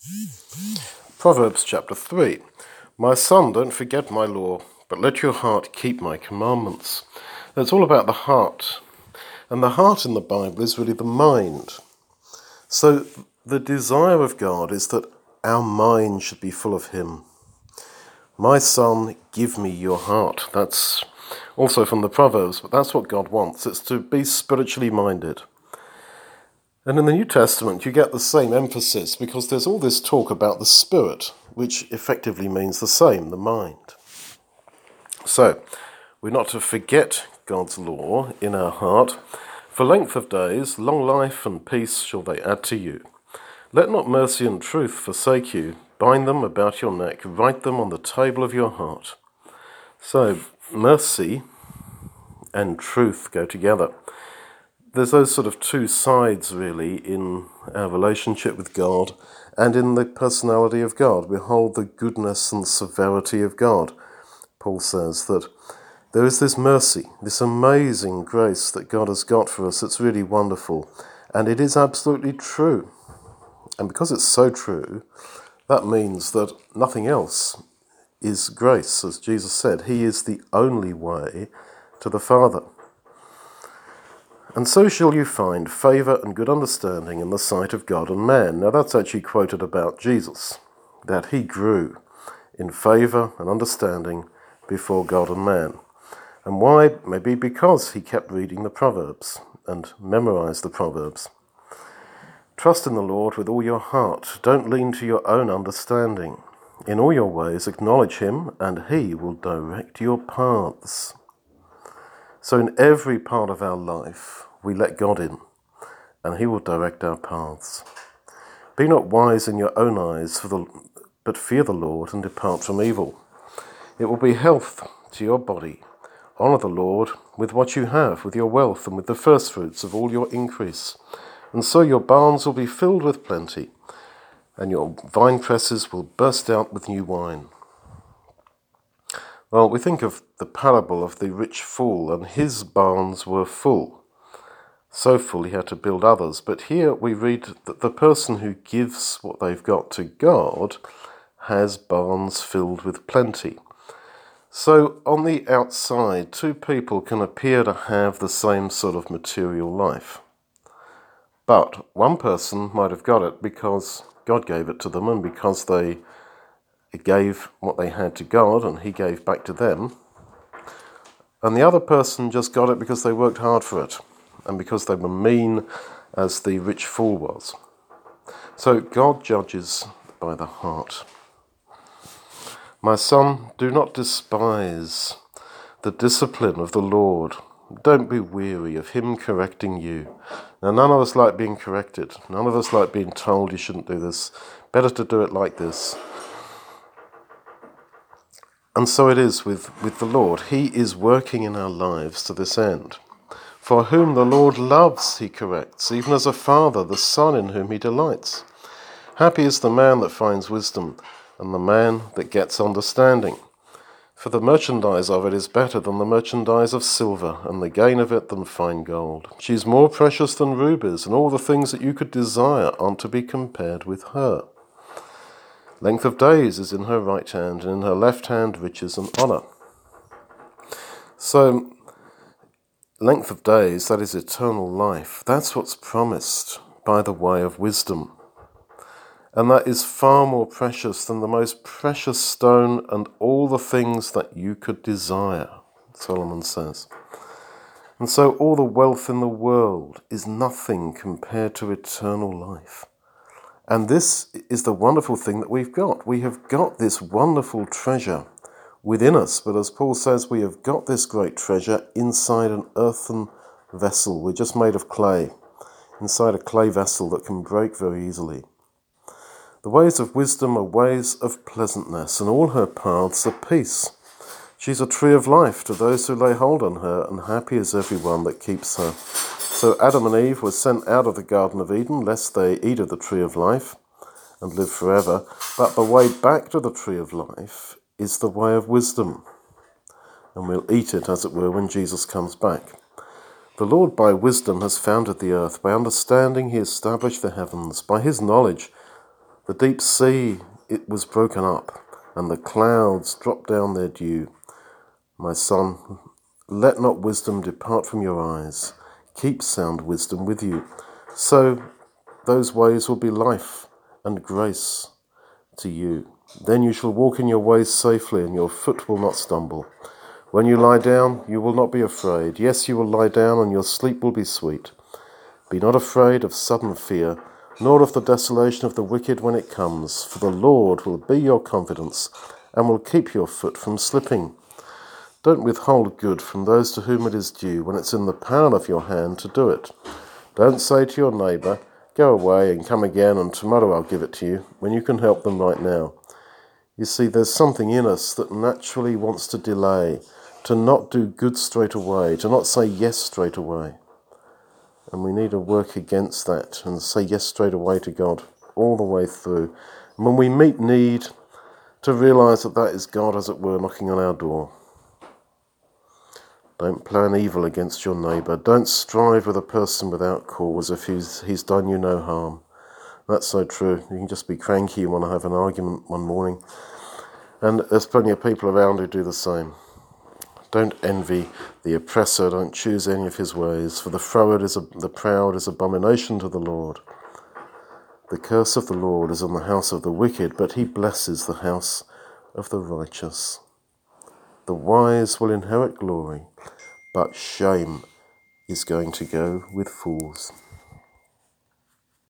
Proverbs chapter 3. My son, don't forget my law, but let your heart keep my commandments. It's all about the heart. And the heart in the Bible is really the mind. So the desire of God is that our mind should be full of him. My son, give me your heart. That's also from the Proverbs, but that's what God wants. It's to be spiritually minded. And in the New Testament, you get the same emphasis because there's all this talk about the spirit, which effectively means the same, the mind. So, we're not to forget God's law in our heart. For length of days, long life and peace shall they add to you. Let not mercy and truth forsake you. Bind them about your neck, write them on the table of your heart. So, mercy and truth go together. There's those sort of two sides, really, in our relationship with God and in the personality of God. We hold the goodness and severity of God. Paul says that there is this mercy, this amazing grace that God has got for us. It's really wonderful, and it is absolutely true. And because it's so true, that means that nothing else is grace. As Jesus said, he is the only way to the Father. And so shall you find favour and good understanding in the sight of God and man. Now that's actually quoted about Jesus, that he grew in favour and understanding before God and man. And why? Maybe because he kept reading the Proverbs and memorised the Proverbs. Trust in the Lord with all your heart. Don't lean to your own understanding. In all your ways acknowledge him, and he will direct your paths. So in every part of our life, we let God in, and he will direct our paths. Be not wise in your own eyes, but fear the Lord and depart from evil. It will be health to your body. Honour the Lord with what you have, with your wealth, and with the firstfruits of all your increase. And so your barns will be filled with plenty, and your vine presses will burst out with new wine. Well, we think of the parable of the rich fool, and his barns were full. So full he had to build others. But here we read that the person who gives what they've got to God has barns filled with plenty. So on the outside, two people can appear to have the same sort of material life. But one person might have got it because God gave it to them and because they gave what they had to God and he gave back to them. And the other person just got it because they worked hard for it and because they were mean as the rich fool was. So God judges by the heart. My son, do not despise the discipline of the Lord. Don't be weary of him correcting you. Now, none of us like being corrected. None of us like being told you shouldn't do this. Better to do it like this. And so it is with the Lord. He is working in our lives to this end. For whom the Lord loves, he corrects, even as a father the son in whom he delights. Happy is the man that finds wisdom, and the man that gets understanding. For the merchandise of it is better than the merchandise of silver, and the gain of it than fine gold. She is more precious than rubies, and all the things that you could desire aren't to be compared with her. Length of days is in her right hand, and in her left hand riches and honour. So, length of days, that is eternal life. That's what's promised by the way of wisdom. And that is far more precious than the most precious stone and all the things that you could desire, Solomon says. And so all the wealth in the world is nothing compared to eternal life. And this is the wonderful thing that we've got. We have got this wonderful treasure within us. But as Paul says, we have got this great treasure inside an earthen vessel. We're just made of clay, inside a clay vessel that can break very easily. The ways of wisdom are ways of pleasantness, and all her paths are peace. She's a tree of life to those who lay hold on her, and happy is everyone that keeps her. So Adam and Eve were sent out of the Garden of Eden, lest they eat of the tree of life and live forever. But the way back to the tree of life is the way of wisdom, and we'll eat it, as it were, when Jesus comes back. The Lord by wisdom has founded the earth. By understanding he established the heavens. By his knowledge The deep sea, it was broken up, and the clouds dropped down their dew. My son, let not wisdom depart from your eyes. Keep sound wisdom with you. So those ways will be life and grace to you. Then you shall walk in your ways safely, and your foot will not stumble. When you lie down, you will not be afraid. Yes, you will lie down, and your sleep will be sweet. Be not afraid of sudden fear, nor of the desolation of the wicked when it comes, for the Lord will be your confidence, and will keep your foot from slipping. Don't withhold good from those to whom it is due, when it's in the power of your hand to do it. Don't say to your neighbour, go away and come again, and tomorrow I'll give it to you, when you can help them right now. You see, there's something in us that naturally wants to delay, to not do good straight away, to not say yes straight away. And we need to work against that and say yes straight away to God all the way through. And when we meet need, to realise that that is God, as it were, knocking on our door. Don't plan evil against your neighbour. Don't strive with a person without cause if he's done you no harm. That's so true. You can just be cranky and want to have an argument one morning. And there's plenty of people around who do the same. Don't envy the oppressor. Don't choose any of his ways. For the proud is abomination to the Lord. The curse of the Lord is on the house of the wicked, but he blesses the house of the righteous. The wise will inherit glory, but shame is going to go with fools.